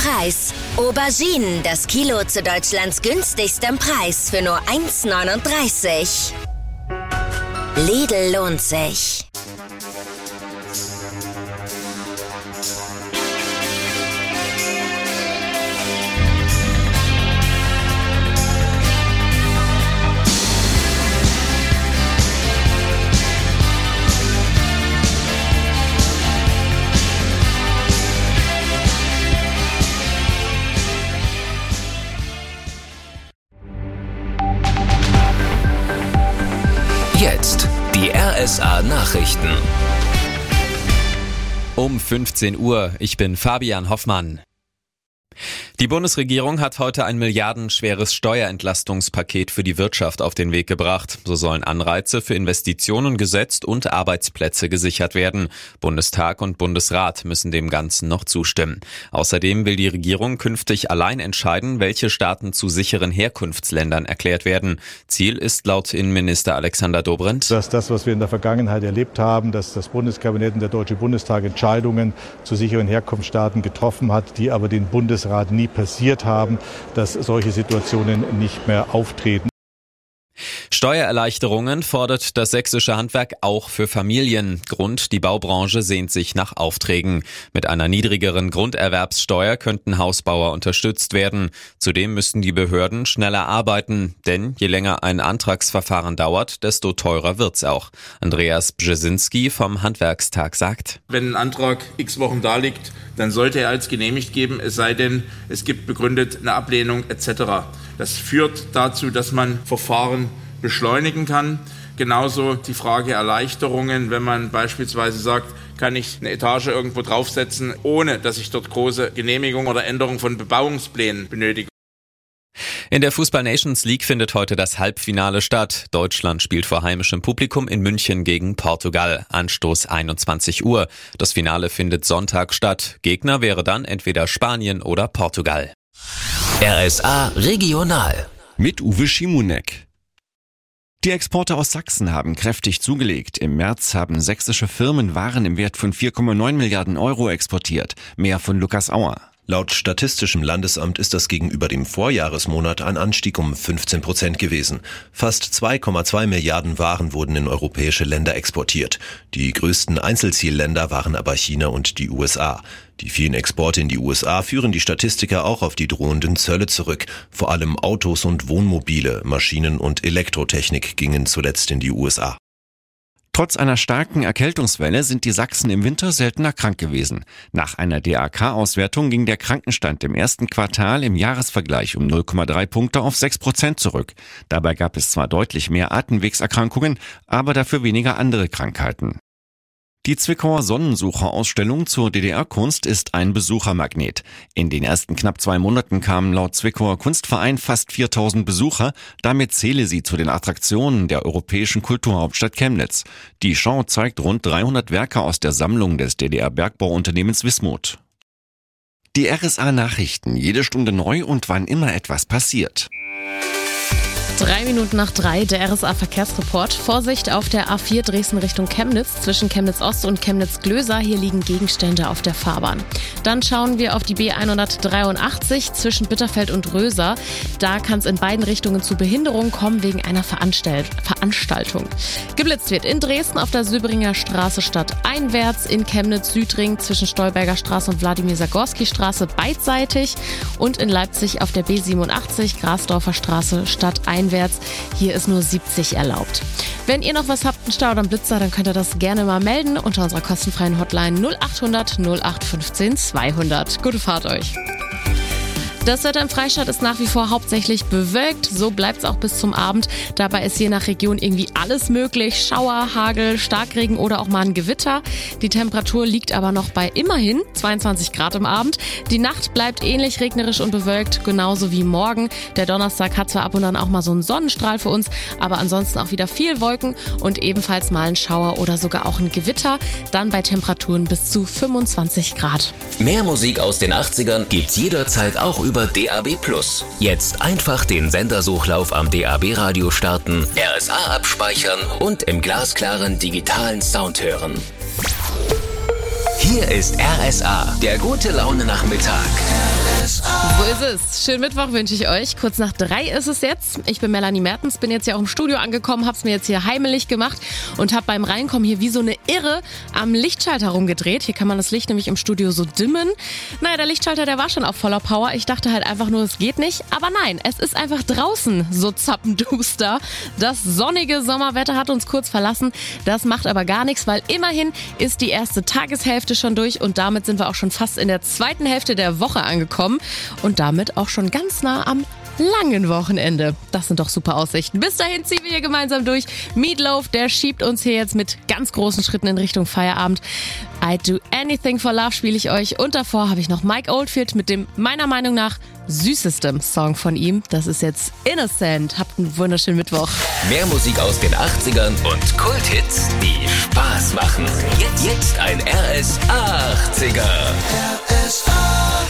Preis. Auberginen, das Kilo zu Deutschlands günstigstem Preis für nur 1,39. Lidl lohnt sich. Jetzt die RSA-Nachrichten. Um 15 Uhr, ich bin Fabian Hoffmann. Die Bundesregierung hat heute ein milliardenschweres Steuerentlastungspaket für die Wirtschaft auf den Weg gebracht. So sollen Anreize für Investitionen gesetzt und Arbeitsplätze gesichert werden. Bundestag und Bundesrat müssen dem Ganzen noch zustimmen. Außerdem will die Regierung künftig allein entscheiden, welche Staaten zu sicheren Herkunftsländern erklärt werden. Ziel ist laut Innenminister Alexander Dobrindt, dass das, was wir in der Vergangenheit erlebt haben, dass das Bundeskabinett und der Deutsche Bundestag Entscheidungen zu sicheren Herkunftsstaaten getroffen hat, die aber den Bundesrat nie passiert haben, dass solche Situationen nicht mehr auftreten. Steuererleichterungen fordert das sächsische Handwerk auch für Familien. Grund: die Baubranche sehnt sich nach Aufträgen. Mit einer niedrigeren Grunderwerbssteuer könnten Hausbauer unterstützt werden. Zudem müssten die Behörden schneller arbeiten, denn je länger ein Antragsverfahren dauert, desto teurer wird's auch. Andreas Brzezinski vom Handwerkstag sagt: Wenn ein Antrag x Wochen da liegt, dann sollte er als genehmigt geben, es sei denn, es gibt begründet eine Ablehnung etc. Das führt dazu, dass man Verfahren beschleunigen kann. Genauso die Frage Erleichterungen, wenn man beispielsweise sagt, kann ich eine Etage irgendwo draufsetzen, ohne dass ich dort große Genehmigung oder Änderung von Bebauungsplänen benötige. In der Fußball-Nations League findet heute das Halbfinale statt. Deutschland spielt vor heimischem Publikum in München gegen Portugal. Anstoß 21 Uhr. Das Finale findet Sonntag statt. Gegner wäre dann entweder Spanien oder Portugal. RSA Regional mit Uwe Schimonek. Die Exporte aus Sachsen haben kräftig zugelegt. Im März haben sächsische Firmen Waren im Wert von 4,9 Milliarden Euro exportiert. Mehr von Lukas Auer. Laut Statistischem Landesamt ist das gegenüber dem Vorjahresmonat ein Anstieg um 15% gewesen. Fast 2,2 Milliarden Waren wurden in europäische Länder exportiert. Die größten Einzelzielländer waren aber China und die USA. Die vielen Exporte in die USA führen die Statistiker auch auf die drohenden Zölle zurück. Vor allem Autos und Wohnmobile, Maschinen und Elektrotechnik gingen zuletzt in die USA. Trotz einer starken Erkältungswelle sind die Sachsen im Winter seltener krank gewesen. Nach einer DAK-Auswertung ging der Krankenstand im ersten Quartal im Jahresvergleich um 0,3 Punkte auf 6% zurück. Dabei gab es zwar deutlich mehr Atemwegserkrankungen, aber dafür weniger andere Krankheiten. Die Zwickauer Sonnensucher-Ausstellung zur DDR-Kunst ist ein Besuchermagnet. In den ersten knapp 2 Monaten kamen laut Zwickauer Kunstverein fast 4.000 Besucher. Damit zähle sie zu den Attraktionen der europäischen Kulturhauptstadt Chemnitz. Die Schau zeigt rund 300 Werke aus der Sammlung des DDR-Bergbauunternehmens Wismut. Die RSA-Nachrichten, jede Stunde neu und wann immer etwas passiert. 3 Minuten nach 3, der RSA-Verkehrsreport. Vorsicht auf der A4 Dresden Richtung Chemnitz, zwischen Chemnitz Ost und Chemnitz Glöser. Hier liegen Gegenstände auf der Fahrbahn. Dann schauen wir auf die B183 zwischen Bitterfeld und Röser. Da kann es in beiden Richtungen zu Behinderungen kommen wegen einer Veranstaltung. Geblitzt wird in Dresden auf der Söbringer Straße stadteinwärts, in Chemnitz Südring zwischen Stolberger Straße und Wladimir-Sagorski Straße beidseitig und in Leipzig auf der B87 Grasdorfer Straße stadteinwärts. Hier ist nur 70 erlaubt. Wenn ihr noch was habt, einen Stau oder einen Blitzer, dann könnt ihr das gerne mal melden unter unserer kostenfreien Hotline 0800 0815 200. Gute Fahrt euch! Das Wetter im Freistaat ist nach wie vor hauptsächlich bewölkt. So bleibt es auch bis zum Abend. Dabei ist je nach Region irgendwie alles möglich. Schauer, Hagel, Starkregen oder auch mal ein Gewitter. Die Temperatur liegt aber noch bei immerhin 22 Grad im Abend. Die Nacht bleibt ähnlich regnerisch und bewölkt, genauso wie morgen. Der Donnerstag hat zwar ab und an auch mal so einen Sonnenstrahl für uns, aber ansonsten auch wieder viel Wolken und ebenfalls mal ein Schauer oder sogar auch ein Gewitter. Dann bei Temperaturen bis zu 25 Grad. Mehr Musik aus den 80ern gibt's jederzeit auch über DAB+. Jetzt einfach den Sendersuchlauf am DAB-Radio starten, RSA abspeichern und im glasklaren digitalen Sound hören. Hier ist RSA, der gute Laune Nachmittag. ist es. Schönen Mittwoch wünsche ich euch. Kurz nach 3 ist es jetzt. Ich bin Melanie Mertens, bin jetzt ja auch im Studio angekommen, hab's mir jetzt hier heimelig gemacht und hab beim Reinkommen hier wie so eine Irre am Lichtschalter rumgedreht. Hier kann man das Licht nämlich im Studio so dimmen. Naja, der Lichtschalter, der war schon auf voller Power. Ich dachte halt einfach nur, es geht nicht. Aber nein, es ist einfach draußen so zappenduster. Das sonnige Sommerwetter hat uns kurz verlassen. Das macht aber gar nichts, weil immerhin ist die erste Tageshälfte schon durch und damit sind wir auch schon fast in der zweiten Hälfte der Woche angekommen und damit auch schon ganz nah am langen Wochenende. Das sind doch super Aussichten. Bis dahin ziehen wir hier gemeinsam durch. Meatloaf, der schiebt uns hier jetzt mit ganz großen Schritten in Richtung Feierabend. I'd Do Anything for Love spiele ich euch und davor habe ich noch Mike Oldfield mit dem meiner Meinung nach süßesten Song von ihm. Das ist jetzt Innocent. Habt einen wunderschönen Mittwoch. Mehr Musik aus den 80ern und Kulthits, die Spaß machen. Jetzt ein RS 80er. RSA.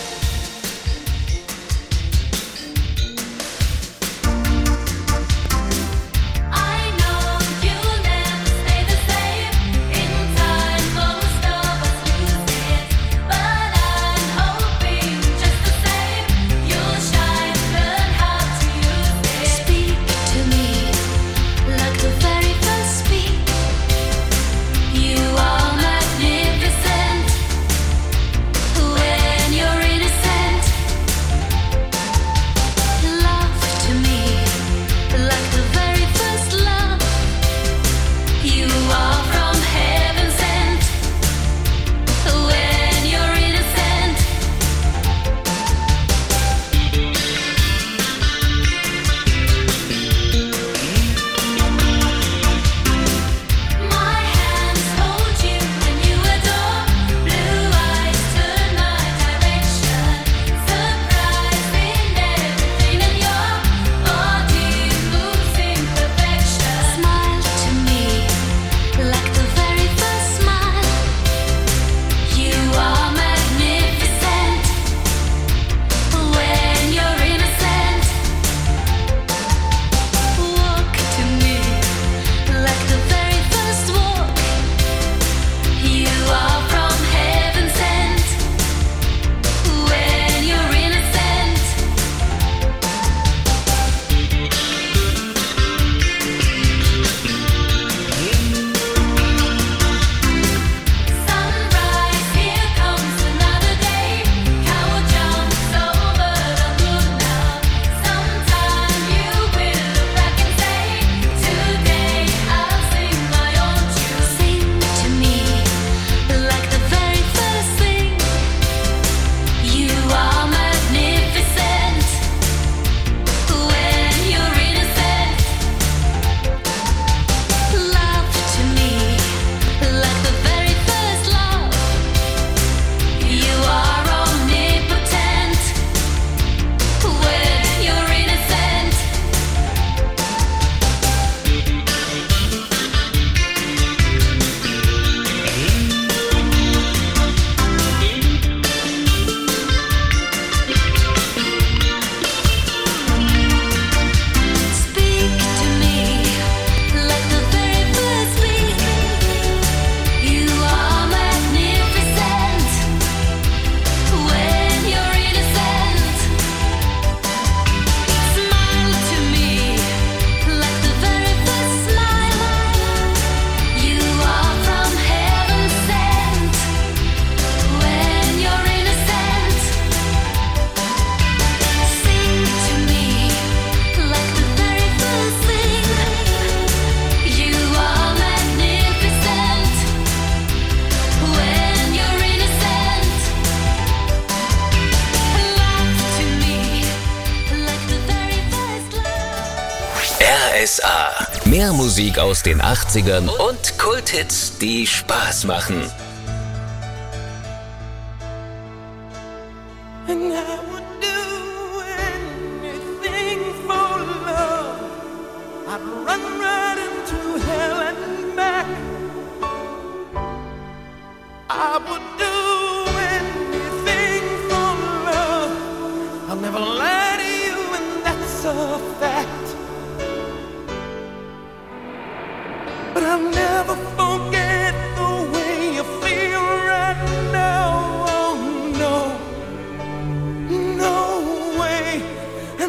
RSA. Mehr Musik aus den 80ern und Kulthits, die Spaß machen. No.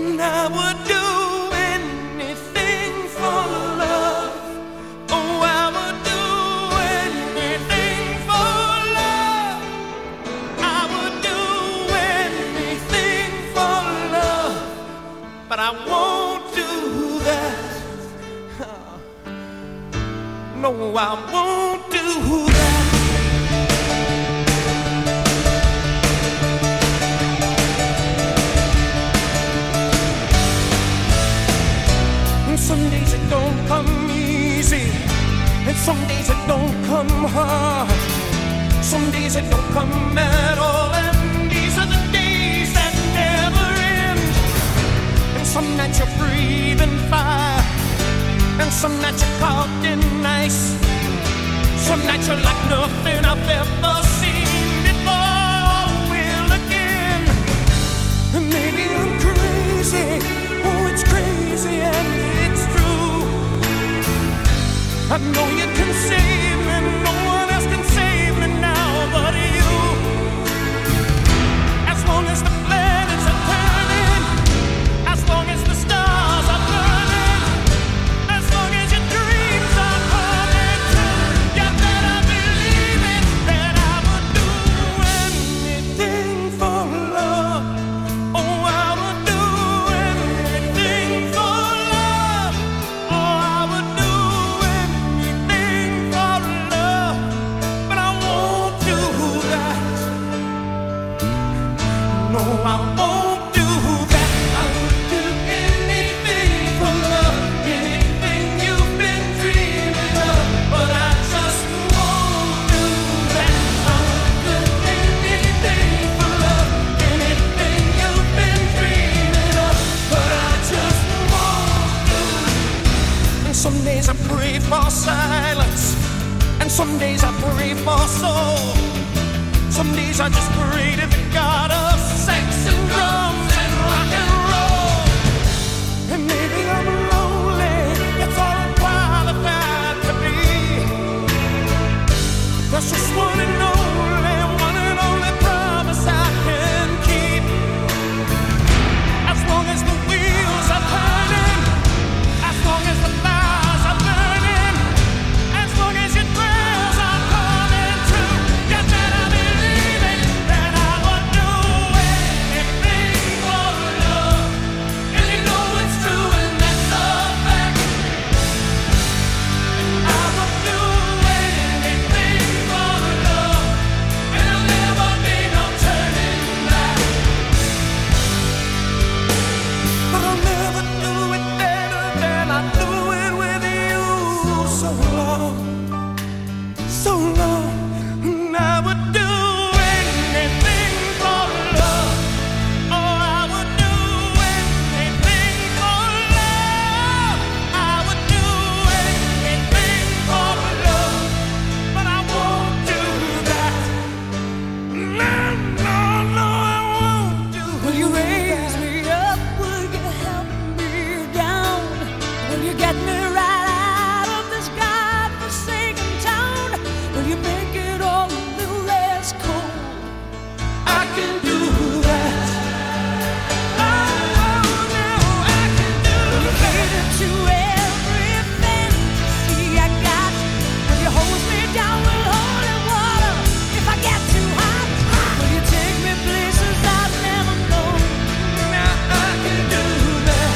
And I would do anything for love. Oh, I would do anything for love. I would do anything for love. But I won't do that. No, I won't do that. Some days it don't come easy, and some days it don't come hard. Some days it don't come at all, and these are the days that never end. And some nights you're breathing fire, and some nights you're caught in ice. Some nights you're like nothing I've ever seen before or will again. And maybe I'm crazy, oh it's crazy and it's true. I know you can save me, no one else can save me now but you. As long as the planets are turning, as long as the stars are burning, as long as your dreams are coming true, you better believe it, that I would do anything for love. Oh, I would do anything for love. Oh, I would do anything for love. But I won't do that. No, I won't do that. I would do anything for love, anything you've been dreaming of. But I just won't do that. I would do anything for love, anything you've been dreaming of. But I just won't do it. And some days I pray for silence, and some days I pray for soul. Some days I just pray to the God of sex and drums and rock and roll. And maybe I'm lonely, that's all I'm qualified to be. That's just one and only promise I can keep. As long as the wheels are turning, as long as the fires are burning, as long as your prayers are coming true, you better believe it, that I would do anything for love. And you know it's true and that's a fact. I would do anything for love, and there'll never be no turning back. But I'll never do it better than I do it with you. So long, and I would do anything for love. Oh, I would do anything for love. I would do anything for love, but I won't do that. No, I won't do. Will you raise me up? Will you help me down? Will you get me right out of this godforsaken town? Will you make it all a little less cold? I can do that. Oh, no, I can do that. Will you cater to every fantasy I got? Will you hold me down with holy water if I get too hot? Will you take me places I've never known? Now I can do that.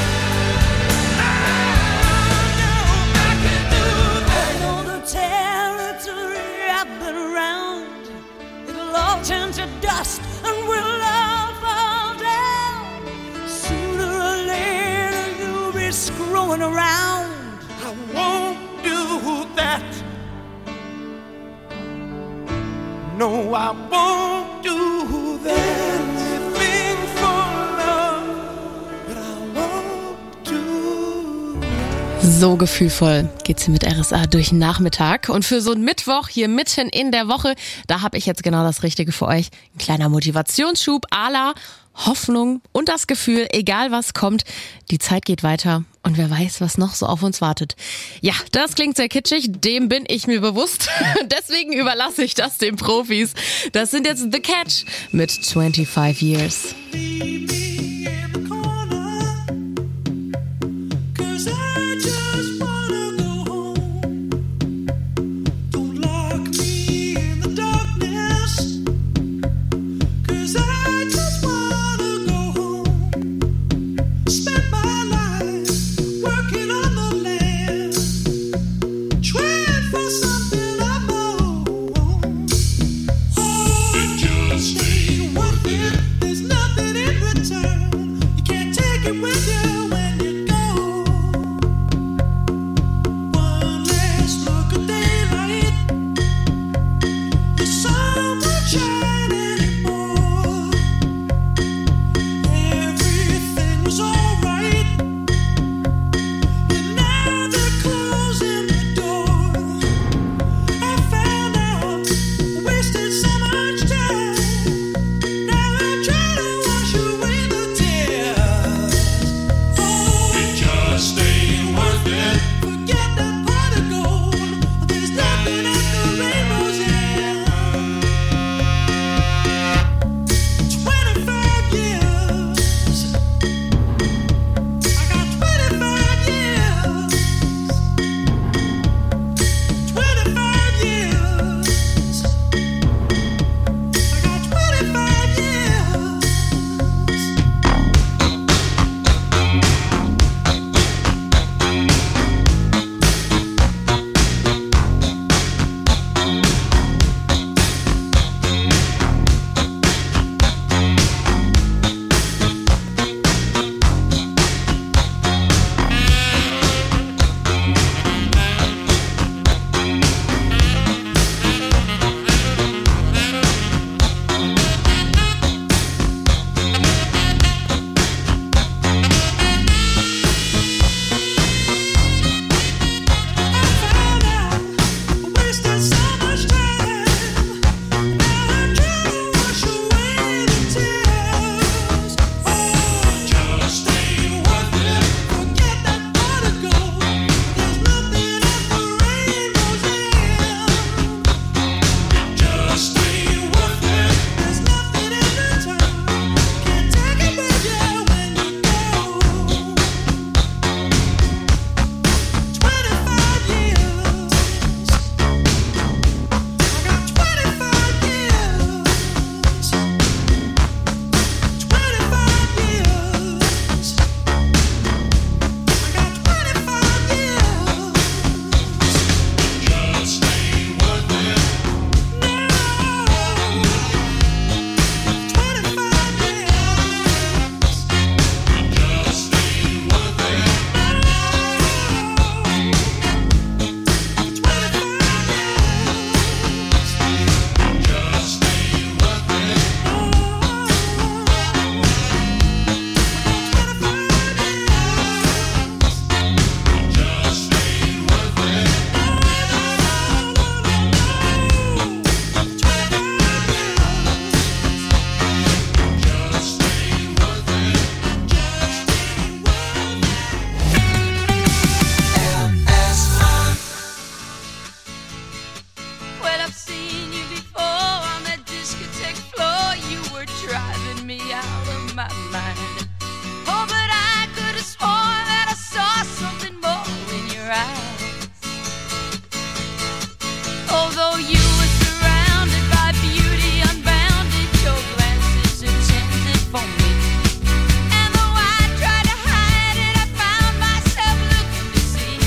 Oh, no, I can do that. I know the territory I've been around. It'll all turn to dust and we'll all fall down. Sooner or later you'll be screwing around. I won't do that. No, I won't do that. Anything for love, but I won't do that. So gefühlvoll geht's hier mit RSA durch den Nachmittag. Und für so einen Mittwoch hier mitten in der Woche, da habe ich jetzt genau das Richtige für euch. Ein kleiner Motivationsschub à la Hoffnung und das Gefühl, egal was kommt, die Zeit geht weiter und wer weiß, was noch so auf uns wartet. Ja, das klingt sehr kitschig, dem bin ich mir bewusst. Deswegen überlasse ich das den Profis. Das sind jetzt The Catch mit 25 Years. Leave me in the corner. my mind. Oh, but I could have sworn that I saw something more in your eyes. Although you were surrounded by beauty unbounded, your glances intended for me. And though I tried to hide it, I found myself looking to see.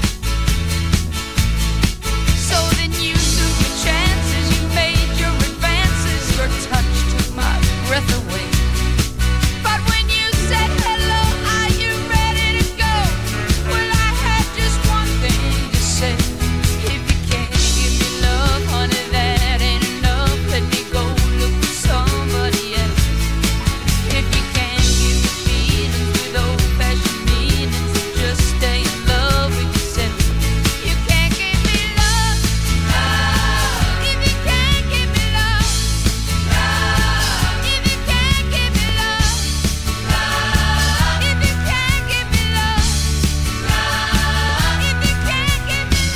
So then you took your chances, you made your advances, your touch took my breath away. But when you said hello, are you ready to go? Well, I had just one thing to say. If you can't give me love, honey, that ain't enough. Let me go look for somebody else. If you can't give me feelings with old-fashioned meanings, just stay in love with yourself. You can't give me love, love. If you can't give me love, love. If you can't give me love, love. If you can't give me love, love. If you can't give me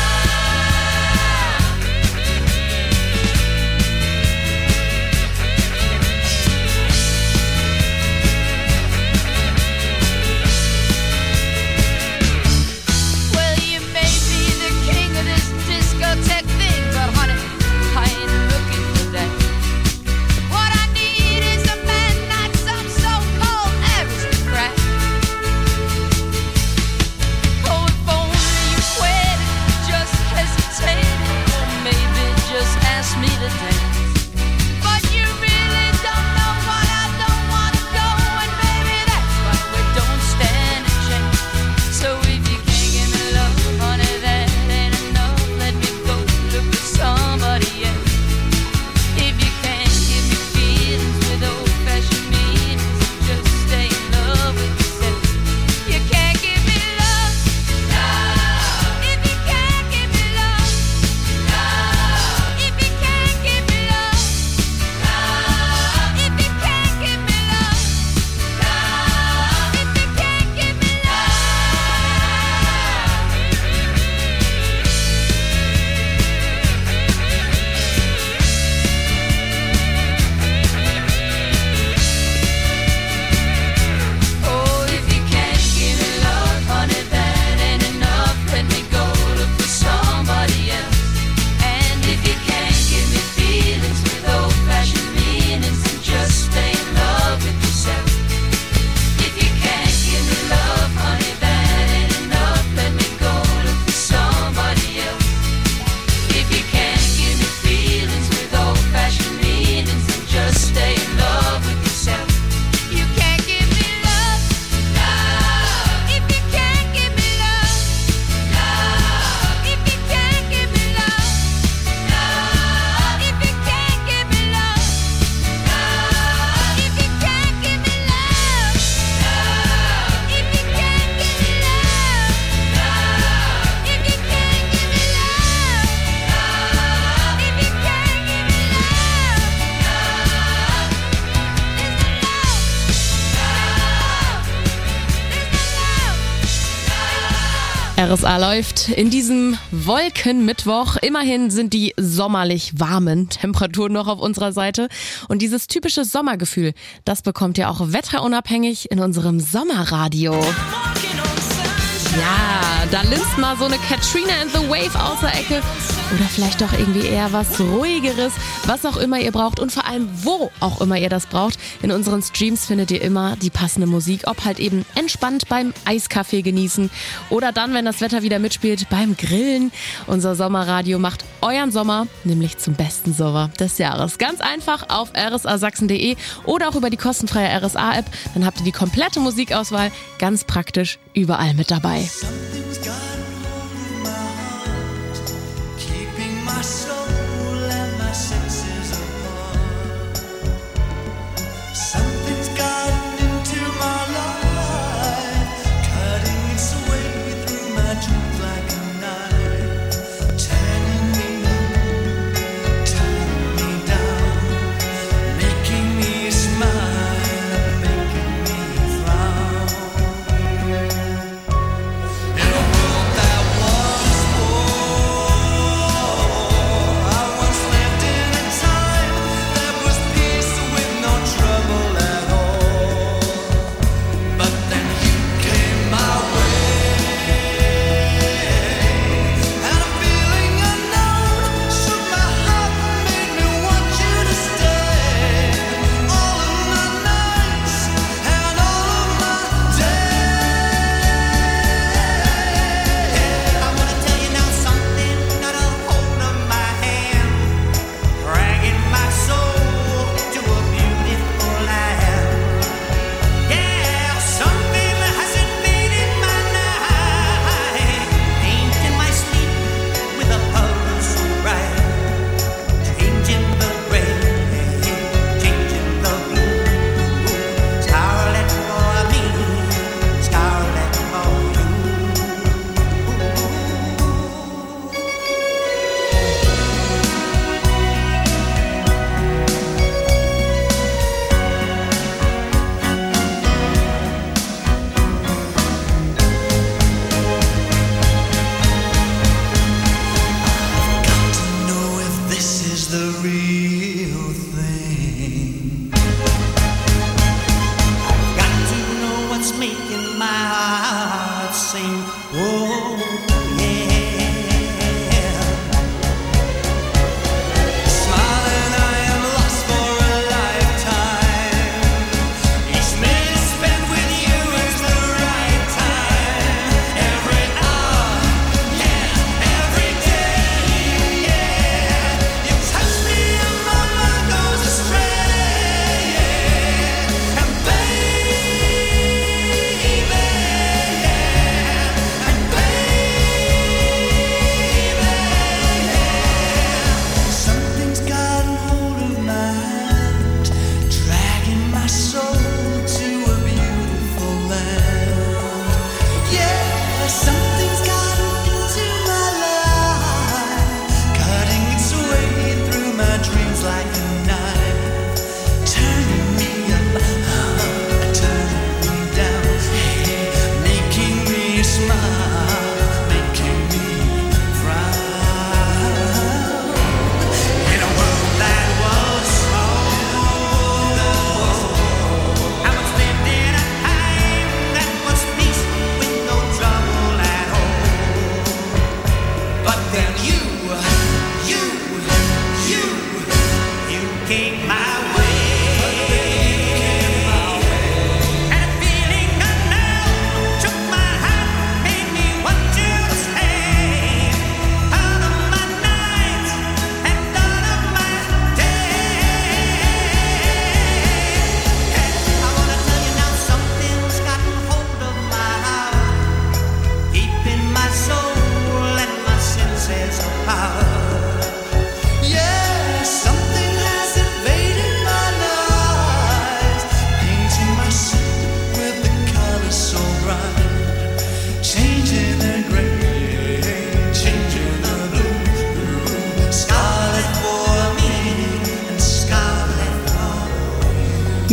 well, you may be the king of this discotheque thing, but honey, I ain't looking for that. What I need is a man, not some so-called aristocrat. Oh, if only you quit, just hesitated, or maybe just ask me to dance. But you really don't know what I don't want to go, and maybe that's why we don't stand a chance. So if you can't give me love, honey, that ain't enough. Let me go look for somebody else. If you can't give me feelings with old-fashioned meanings, just stay in love with yourself. You can't give me love, love. If you can't give me love, love. If you can't give me love, love. If you can't give me love, love. If you can't give me oh, if you can't give me love, honey, that ain't enough. Let me go look for somebody else. And if you can't give me feelings with old-fashioned meanings, then just stay in love with yourself. If you can't give me love, honey, that ain't enough. Let me go look for somebody else. If you can't give me feelings with old-fashioned meanings, then just stay in love with yourself. You can't give me love, love. If you can't give me love, love. If you can't give me love, love. If you can't give me love, love. If you can't give me love, love. If you can't give me love, love. If you can't give me love, love. If you can't give me RSA läuft in diesem Wolkenmittwoch. Immerhin sind die sommerlich warmen Temperaturen noch auf unserer Seite. Und dieses typische Sommergefühl, das bekommt ihr auch wetterunabhängig in unserem Sommerradio. Ja, da linst mal so eine Katrina and the Wave aus der Ecke. Oder vielleicht doch irgendwie eher was Ruhigeres, was auch immer ihr braucht und vor allem, wo auch immer ihr das braucht. In unseren Streams findet ihr immer die passende Musik, ob halt eben entspannt beim Eiskaffee genießen oder dann, wenn das Wetter wieder mitspielt, beim Grillen. Unser Sommerradio macht euren Sommer nämlich zum besten Sommer des Jahres. Ganz einfach auf rsasachsen.de oder auch über die kostenfreie RSA-App. Dann habt ihr die komplette Musikauswahl ganz praktisch überall mit dabei. Something's got hold of my heart, keeping my soul and my senses apart. Something's gotten into my life, cutting its way through my truth like a knife, turning me down, making me smile and making me frown.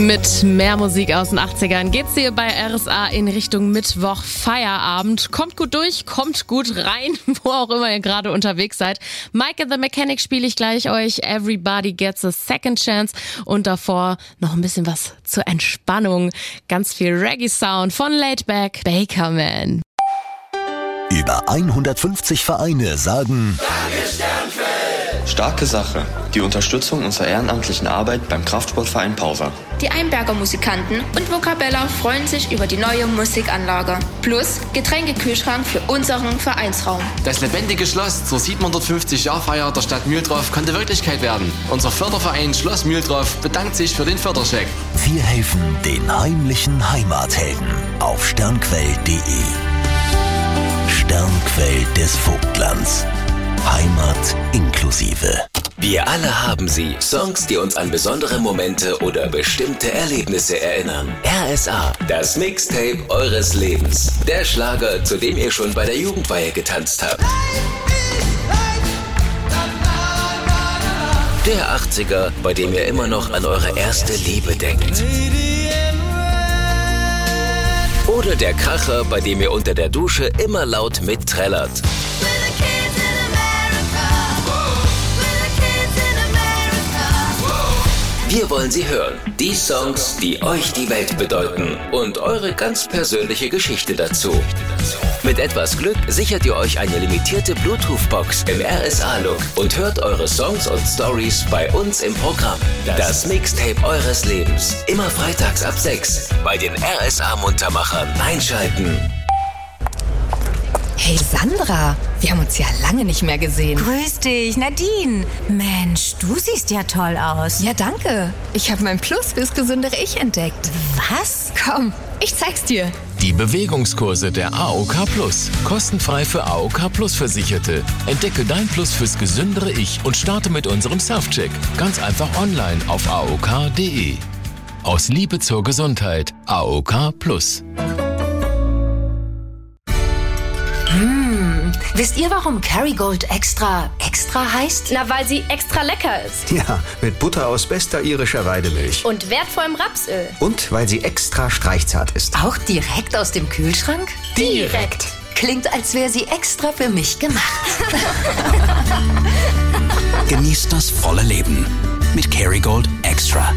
Mit mehr Musik aus den 80ern geht's hier bei RSA in Richtung Mittwoch Feierabend. Kommt gut durch, kommt gut rein, wo auch immer ihr gerade unterwegs seid. Mike and the Mechanic spiele ich gleich euch. Everybody gets a second chance. Und davor noch ein bisschen was zur Entspannung. Ganz viel Reggae-Sound von Laidback, Bakerman. Über 150 Vereine sagen Starke Sache. Die Unterstützung unserer ehrenamtlichen Arbeit beim Kraftsportverein Pausa. Die Einberger Musikanten und Vocabella freuen sich über die neue Musikanlage. Plus Getränkekühlschrank für unseren Vereinsraum. Das lebendige Schloss zur 750-Jahr-Feier der Stadt Mühldorf konnte Wirklichkeit werden. Unser Förderverein Schloss Mühldorf bedankt sich für den Förderscheck. Wir helfen den heimlichen Heimathelden auf sternquell.de. Sternquell des Vogtlands. Heimat inklusive. Wir alle haben sie. Songs, die uns an besondere Momente oder bestimmte Erlebnisse erinnern. RSA, das Mixtape eures Lebens. Der Schlager, zu dem ihr schon bei der Jugendweihe getanzt habt. Der 80er, bei dem ihr immer noch an eure erste Liebe denkt. Oder der Kracher, bei dem ihr unter der Dusche immer laut mitträllert. Wir wollen sie hören. Die Songs, die euch die Welt bedeuten. Und eure ganz persönliche Geschichte dazu. Mit etwas Glück sichert ihr euch eine limitierte Bluetooth-Box im RSA-Look und hört eure Songs und Stories bei uns im Programm. Das Mixtape eures Lebens. Immer freitags ab 6 bei den RSA-Muntermachern. Einschalten. Hey Sandra, wir haben uns ja lange nicht mehr gesehen. Grüß dich, Nadine. Mensch, du siehst ja toll aus. Ja, danke. Ich habe mein Plus fürs gesündere Ich entdeckt. Was? Komm, ich zeig's dir. Die Bewegungskurse der AOK Plus. Kostenfrei für AOK Plus Versicherte. Entdecke dein Plus fürs gesündere Ich und starte mit unserem Self-Check. Ganz einfach online auf aok.de. Aus Liebe zur Gesundheit. AOK Plus. Wisst ihr, warum Kerrygold extra heißt? Na, weil sie extra lecker ist. Ja, mit Butter aus bester irischer Weidemilch. Und wertvollem Rapsöl. Und weil sie extra streichzart ist. Auch direkt aus dem Kühlschrank? Direkt. Klingt, als wäre sie extra für mich gemacht. Genießt das volle Leben mit Kerrygold Extra.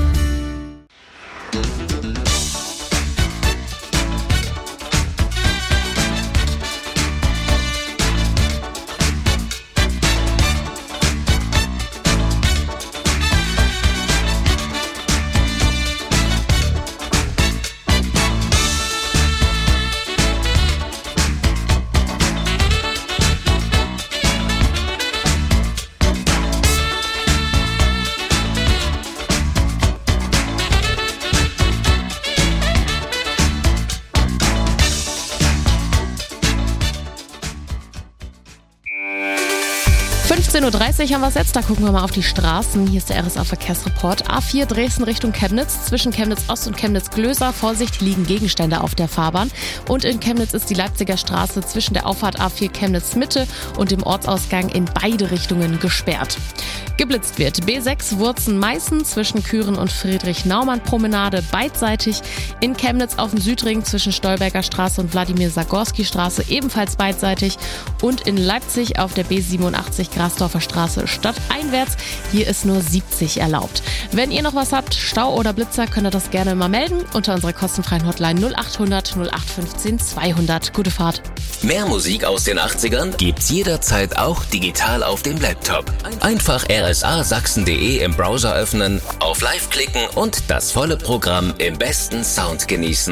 .30 Uhr haben wir es jetzt, da gucken wir mal auf die Straßen. Hier ist der RSA Verkehrsreport. A4 Dresden Richtung Chemnitz, zwischen Chemnitz Ost und Chemnitz Glöser. Vorsicht, liegen Gegenstände auf der Fahrbahn. Und in Chemnitz ist die Leipziger Straße zwischen der Auffahrt A4 Chemnitz Mitte und dem Ortsausgang in beide Richtungen gesperrt. Geblitzt wird B6 Wurzen-Meißen zwischen Küren und Friedrich-Naumann-Promenade beidseitig. In Chemnitz auf dem Südring zwischen Stolberger Straße und Wladimir-Sagorski-Straße ebenfalls beidseitig. Und in Leipzig auf der B87 Grasdorfer Straße stadteinwärts. Hier ist nur 70 erlaubt. Wenn ihr noch was habt, Stau oder Blitzer, könnt ihr das gerne mal melden unter unserer kostenfreien Hotline 0800 0815 200. Gute Fahrt. Mehr Musik aus den 80ern gibt's jederzeit auch digital auf dem Laptop. Einfach rsasachsen.de im Browser öffnen, auf Live klicken und das volle Programm im besten Sound genießen.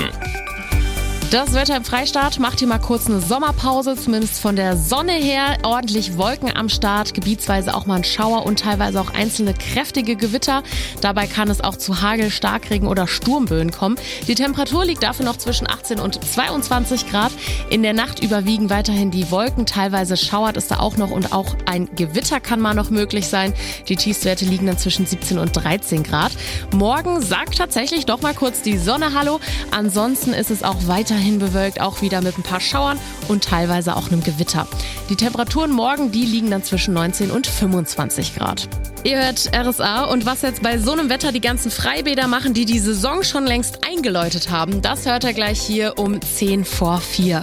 Das Wetter im Freistaat macht hier mal kurz eine Sommerpause, zumindest von der Sonne her. Ordentlich Wolken am Start, gebietsweise auch mal ein Schauer und teilweise auch einzelne kräftige Gewitter. Dabei kann es auch zu Hagel, Starkregen oder Sturmböen kommen. Die Temperatur liegt dafür noch zwischen 18 und 22 Grad. In der Nacht überwiegen weiterhin die Wolken, teilweise schauert es da auch noch und auch ein Gewitter kann mal noch möglich sein. Die Tiefstwerte liegen dann zwischen 17 und 13 Grad. Morgen sagt tatsächlich doch mal kurz die Sonne Hallo. Ansonsten ist es auch weiterhin bewölkt, auch wieder mit ein paar Schauern und teilweise auch einem Gewitter. Die Temperaturen morgen, die liegen dann zwischen 19 und 25 Grad. Ihr hört RSA und was jetzt bei so einem Wetter die ganzen Freibäder machen, die die Saison schon längst eingeläutet haben, das hört ihr gleich hier um 4:10.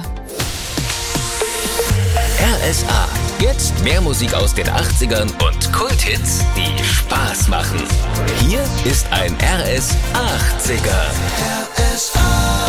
RSA. Jetzt mehr Musik aus den 80ern und Kulthits, die Spaß machen. Hier ist ein RS 80er. RSA.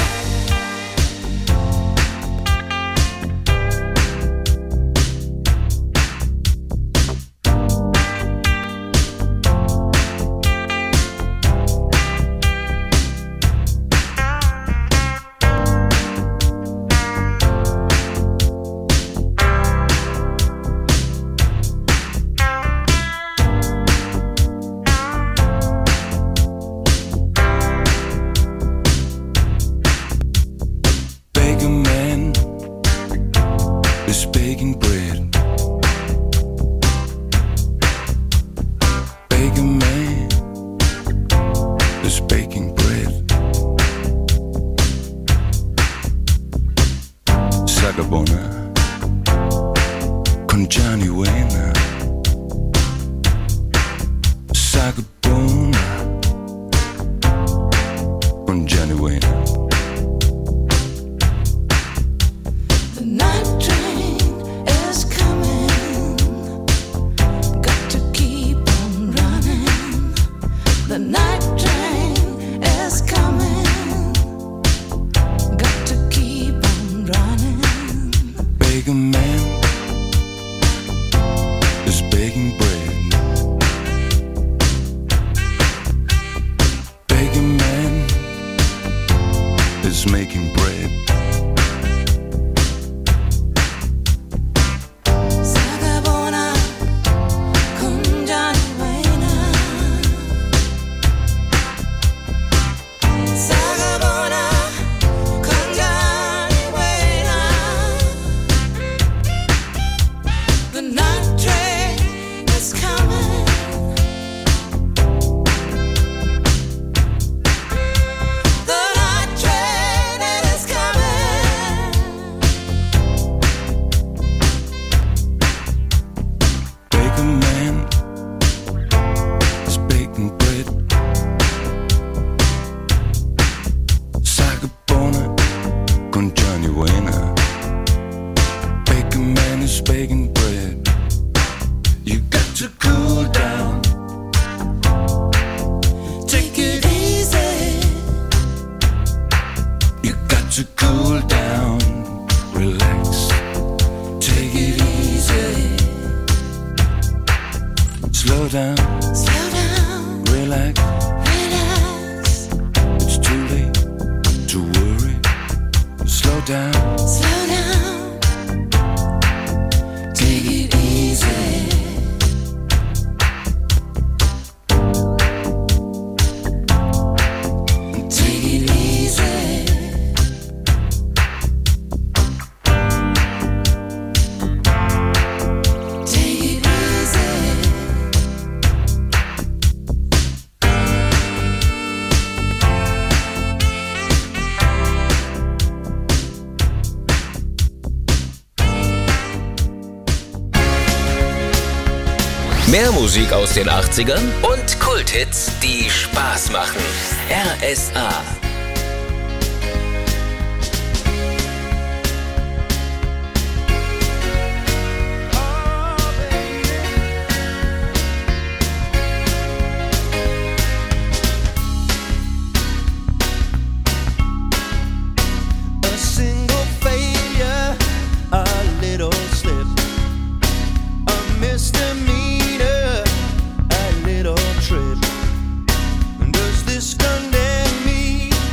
Mehr Musik aus den 80ern und Kulthits, die Spaß machen. RSA. Does this condemn me?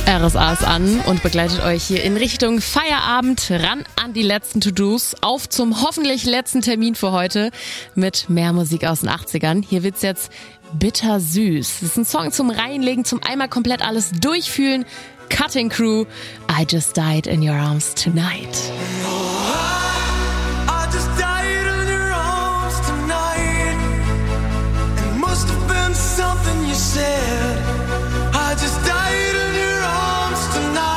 RSA ist an und begleitet euch hier in Richtung Feierabend, ran an die letzten To-Dos, auf zum hoffentlich letzten Termin für heute mit mehr Musik aus den 80ern. Hier wird's jetzt bittersüß. Das ist ein Song zum Reinlegen, zum einmal komplett alles durchfühlen. Cutting Crew, I Just Died in Your Arms Tonight. I just died in your arms tonight. It must have been something you said. I just died in your arms tonight.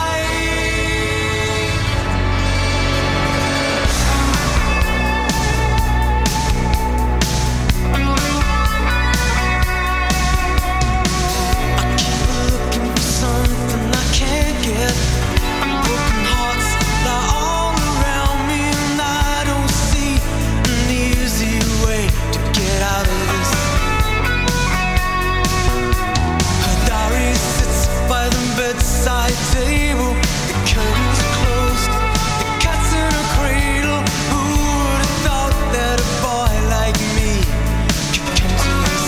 I keep looking for something I can't get. Broken hearts lie all around me, and I don't see an easy way to get out of this. Her diary sits by the bedside table. The curtains are closed, the cat's in a cradle. Who would have thought that a boy like me could come to this?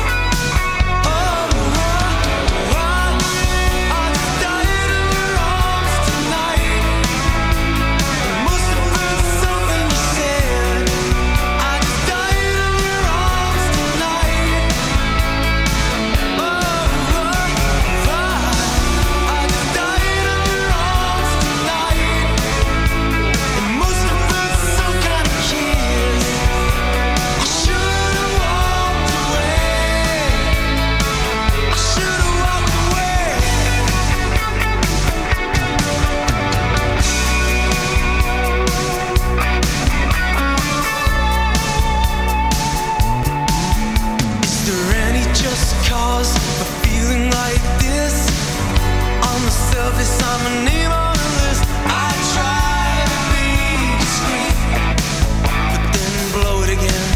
I'm a name on the list. I try to be discreet, but then blow it again.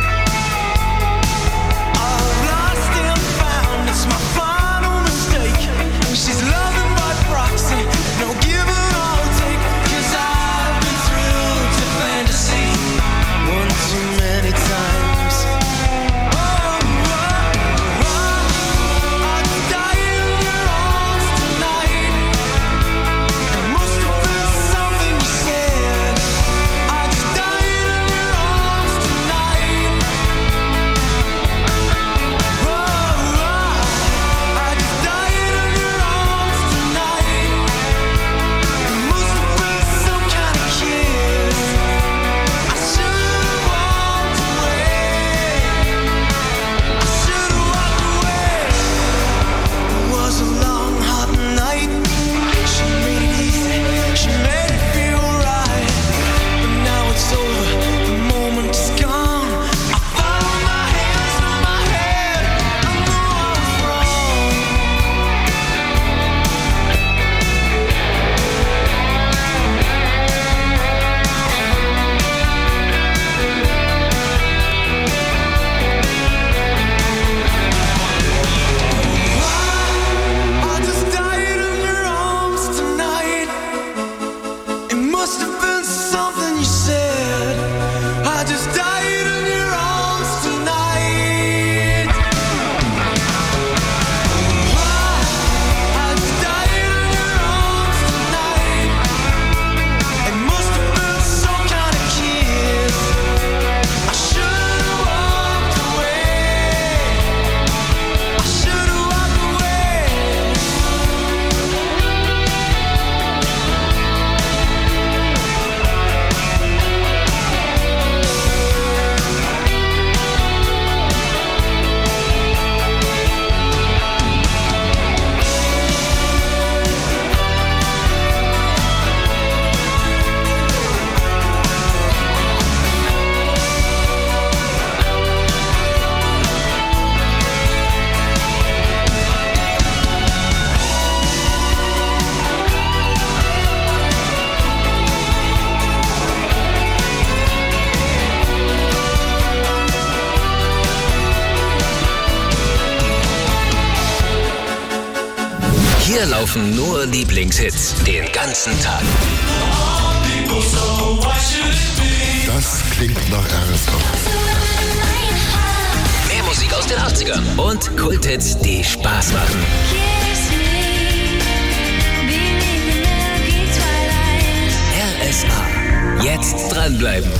I've lost and found, it's my final mistake. She's loving by proxy, no give and I'll take. 'Cause I've been thrilled to fantasy one too many times. Hier laufen nur Lieblingshits den ganzen Tag. Das klingt nach RSA. Mehr Musik aus den 80ern und Kulthits, die Spaß machen. bleiben.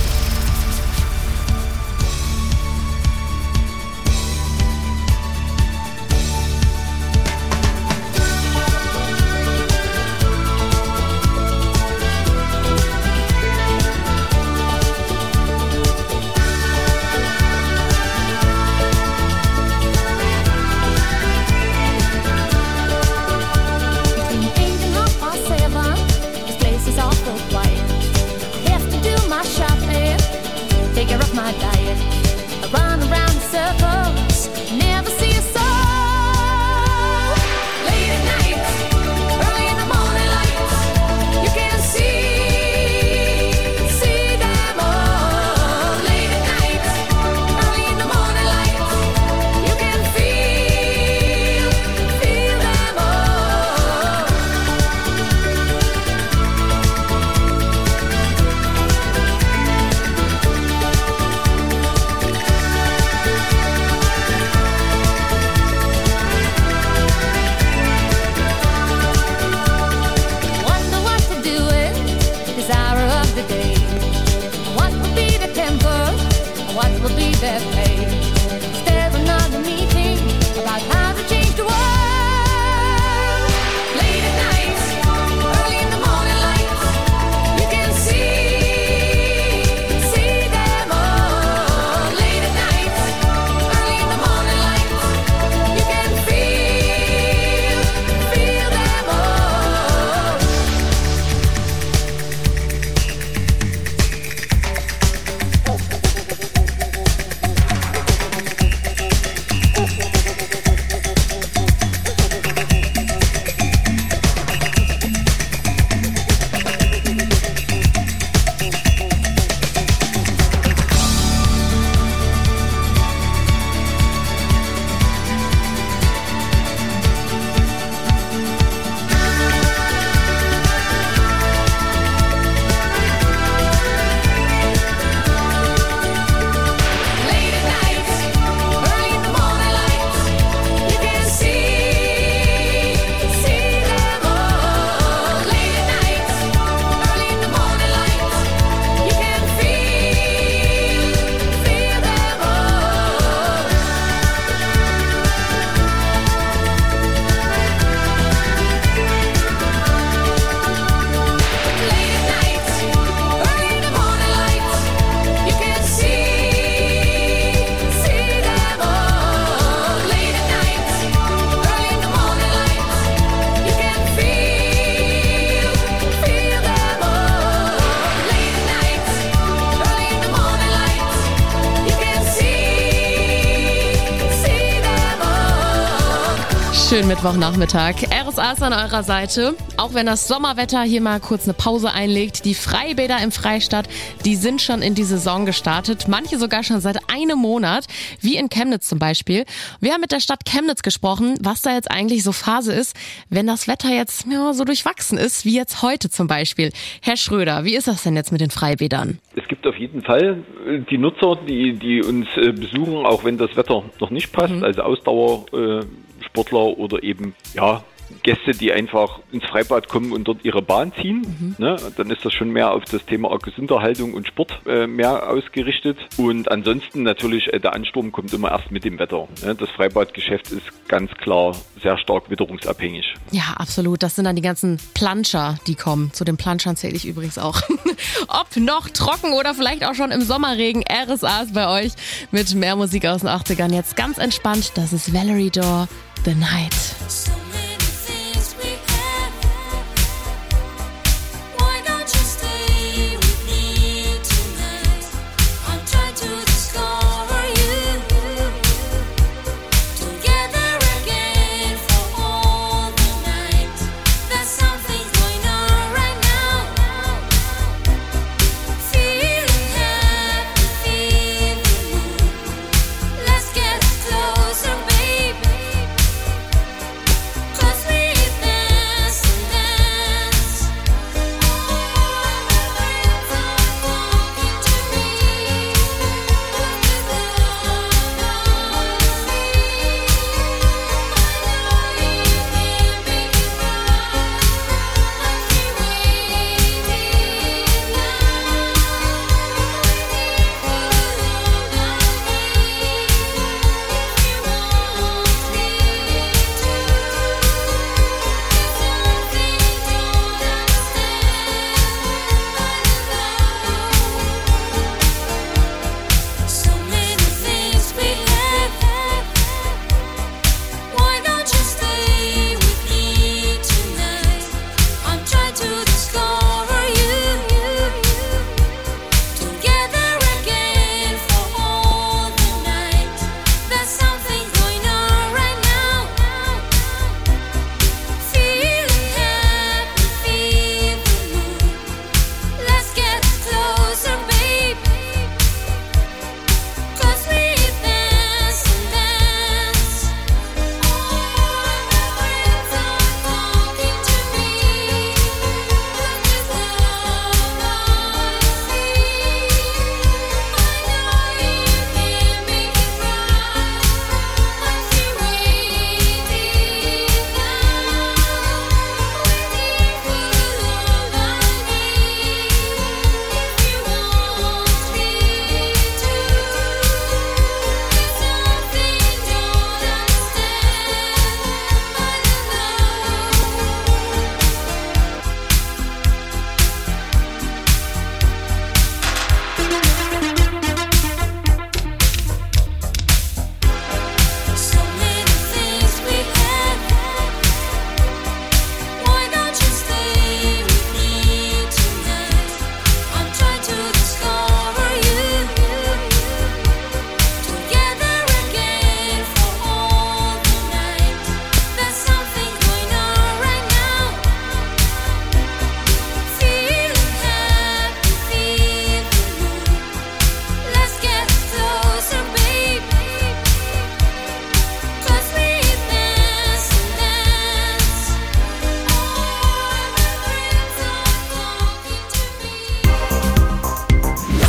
Schönen Mittwochnachmittag. RSA ist an eurer Seite. Auch wenn das Sommerwetter hier mal kurz eine Pause einlegt. Die Freibäder im Freistaat, die sind schon in die Saison gestartet. Manche sogar schon seit einem Monat, wie in Chemnitz zum Beispiel. Wir haben mit der Stadt Chemnitz gesprochen, was da jetzt eigentlich so Phase ist, wenn das Wetter jetzt so durchwachsen ist, wie jetzt heute zum Beispiel. Herr Schröder, wie ist das denn jetzt mit den Freibädern? Es gibt auf jeden Fall die Nutzer, die uns besuchen, auch wenn das Wetter noch nicht passt, also Ausdauersportler oder eben Gäste, die einfach ins Freibad kommen und dort ihre Bahn ziehen. Ne? Dann ist das schon mehr auf das Thema Gesunderhaltung und Sport mehr ausgerichtet. Und ansonsten natürlich, der Ansturm kommt immer erst mit dem Wetter. Ne? Das Freibadgeschäft ist ganz klar sehr stark witterungsabhängig. Ja, absolut. Das sind dann die ganzen Planscher, die kommen. Zu den Planschern zähle ich übrigens auch. Ob noch trocken oder vielleicht auch schon im Sommerregen. RSA ist bei euch mit mehr Musik aus den 80ern. Jetzt ganz entspannt. Das ist Valerie Dore, The Night.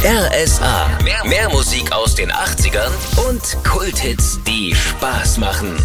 RSA. Mehr Musik aus den 80ern und Kulthits, die Spaß machen.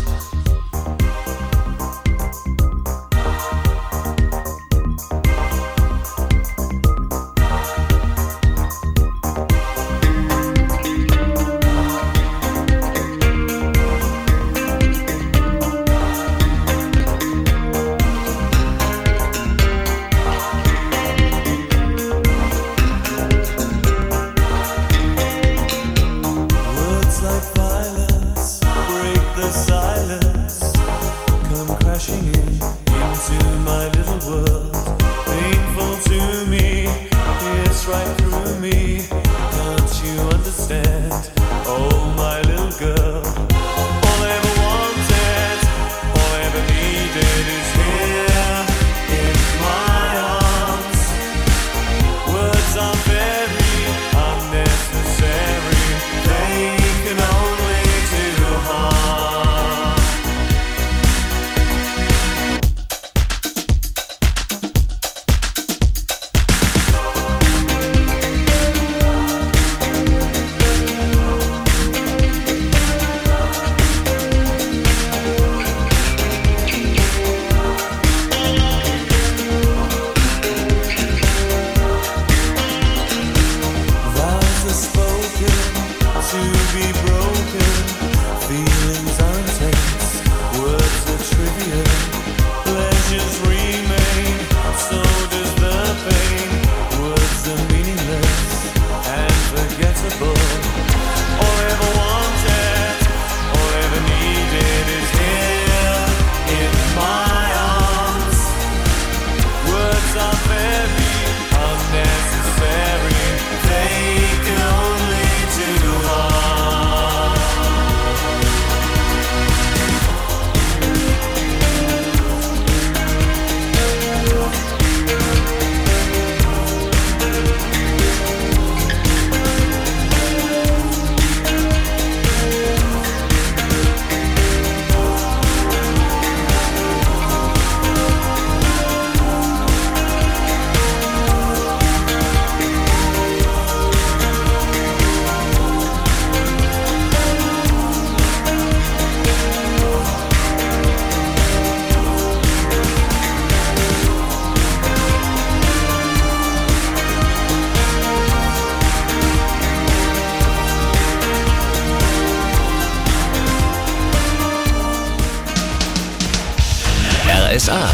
RSA.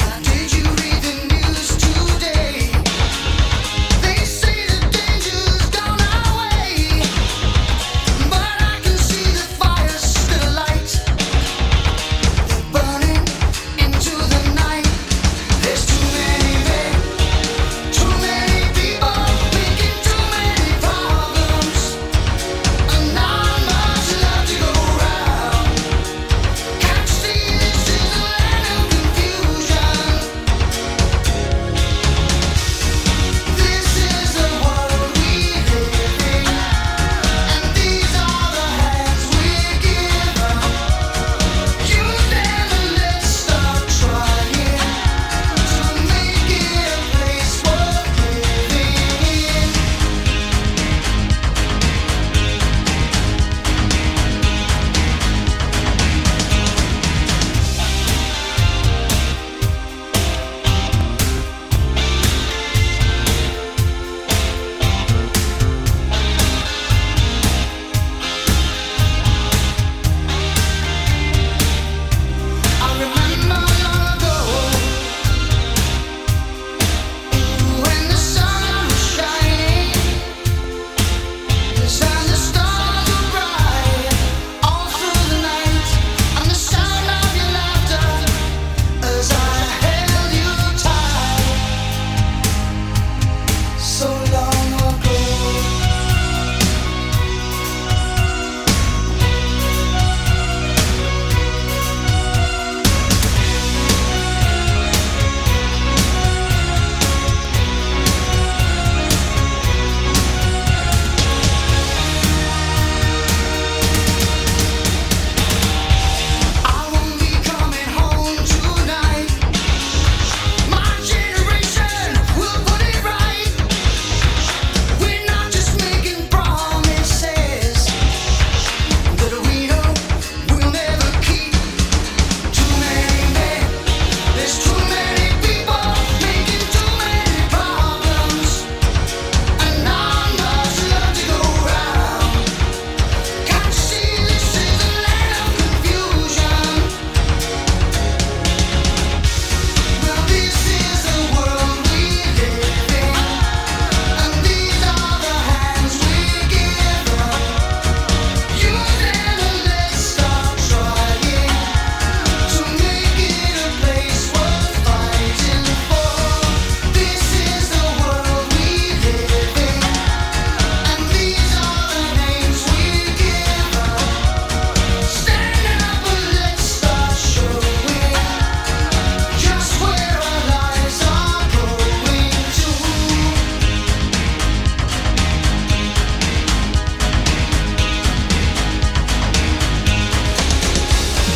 They say the dangers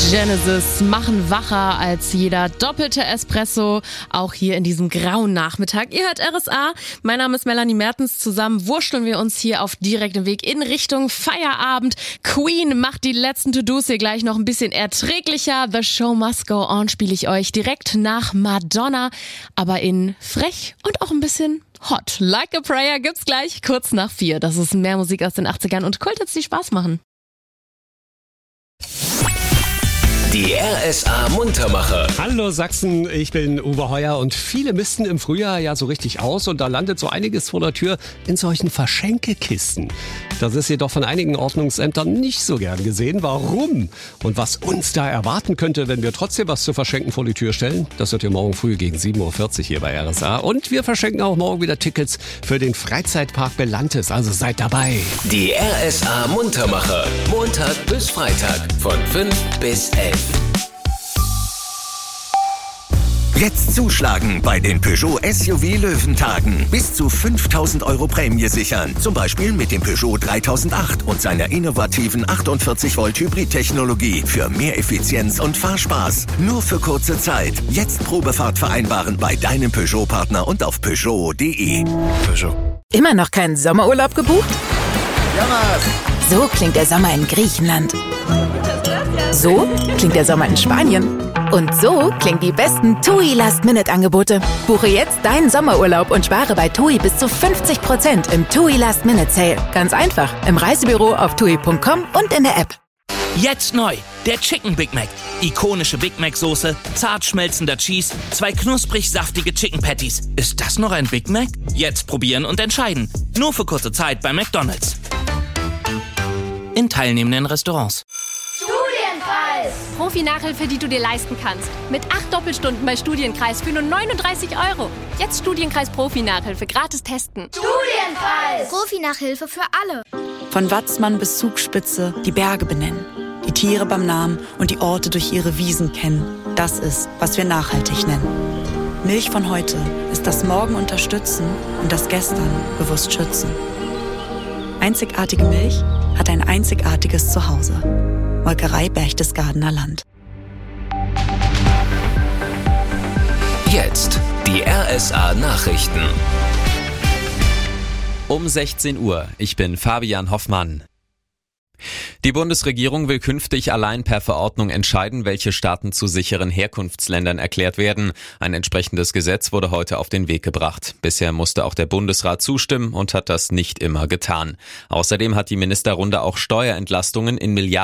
Genesis machen wacher als jeder doppelte Espresso, auch hier in diesem grauen Nachmittag. Ihr hört RSA, mein Name ist Melanie Mertens, zusammen wurschteln wir uns hier auf direktem Weg in Richtung Feierabend. Queen macht die letzten To-Dos hier gleich noch ein bisschen erträglicher. The Show Must Go On spiele ich euch direkt nach Madonna, aber in frech und auch ein bisschen hot. Like a Prayer gibt's gleich kurz nach 4. Das ist mehr Musik aus den 80ern und Kulthits, die Spaß machen. Die RSA Muntermacher. Hallo Sachsen, ich bin Uwe Heuer und viele misten im Frühjahr ja so richtig aus und da landet so einiges vor der Tür in solchen Verschenkekisten. Das ist jedoch von einigen Ordnungsämtern nicht so gern gesehen. Warum? Und was uns da erwarten könnte, wenn wir trotzdem was zu verschenken vor die Tür stellen, das hört ihr morgen früh gegen 7.40 Uhr hier bei RSA. Und wir verschenken auch morgen wieder Tickets für den Freizeitpark Belantes, also seid dabei. Die RSA Muntermacher. Montag bis Freitag von 5 bis 11. Jetzt zuschlagen bei den Peugeot SUV Löwentagen. Bis zu 5.000 € Prämie sichern. Zum Beispiel mit dem Peugeot 3008 und seiner innovativen 48 Volt Hybrid-Technologie für mehr Effizienz und Fahrspaß. Nur für kurze Zeit. Jetzt Probefahrt vereinbaren bei deinem Peugeot-Partner und auf Peugeot.de. Peugeot. Immer noch keinen Sommerurlaub gebucht? Ja, So klingt der Sommer in Griechenland. So klingt der Sommer in Spanien. Und so klingen die besten TUI Last-Minute-Angebote. Buche jetzt deinen Sommerurlaub und spare bei TUI bis zu 50% im TUI Last-Minute-Sale. Ganz einfach, im Reisebüro auf TUI.com und in der App. Jetzt neu, der Chicken Big Mac. Ikonische Big Mac Soße, zart schmelzender Cheese, 2 knusprig saftige Chicken Patties. Ist das noch ein Big Mac? Jetzt probieren und entscheiden. Nur für kurze Zeit bei McDonald's. In teilnehmenden Restaurants. Studienkreis! Profi-Nachhilfe, die du dir leisten kannst. Mit 8 Doppelstunden bei Studienkreis für nur 39 €. Jetzt Studienkreis Profi-Nachhilfe gratis testen. Studienkreis! Profi-Nachhilfe für alle. Von Watzmann bis Zugspitze die Berge benennen, die Tiere beim Namen und die Orte durch ihre Wiesen kennen. Das ist, was wir nachhaltig nennen. Milch von heute ist das Morgen unterstützen und das Gestern bewusst schützen. Einzigartige Milch hat ein einzigartiges Zuhause. Molkerei Berchtesgadener Land. Jetzt die RSA Nachrichten. Um 16 Uhr. Ich bin Fabian Hoffmann. Die Bundesregierung will künftig allein per Verordnung entscheiden, welche Staaten zu sicheren Herkunftsländern erklärt werden. Ein entsprechendes Gesetz wurde heute auf den Weg gebracht. Bisher musste auch der Bundesrat zustimmen und hat das nicht immer getan. Außerdem hat die Ministerrunde auch Steuerentlastungen in Milliarden